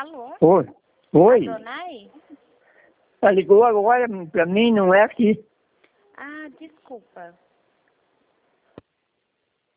Alô? Oi. Oi. Adonai? Ela ligou agora pra mim, não é aqui. Ah, desculpa.